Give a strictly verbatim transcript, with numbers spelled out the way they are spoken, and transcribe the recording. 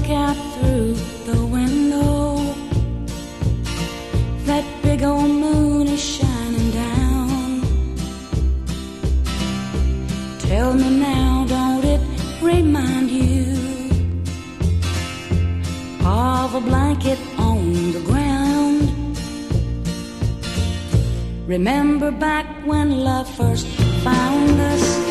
look out through the window, that big old moon is shining down. Tell me now, don't it remind you of a blanket on the ground? Remember back when love first found us,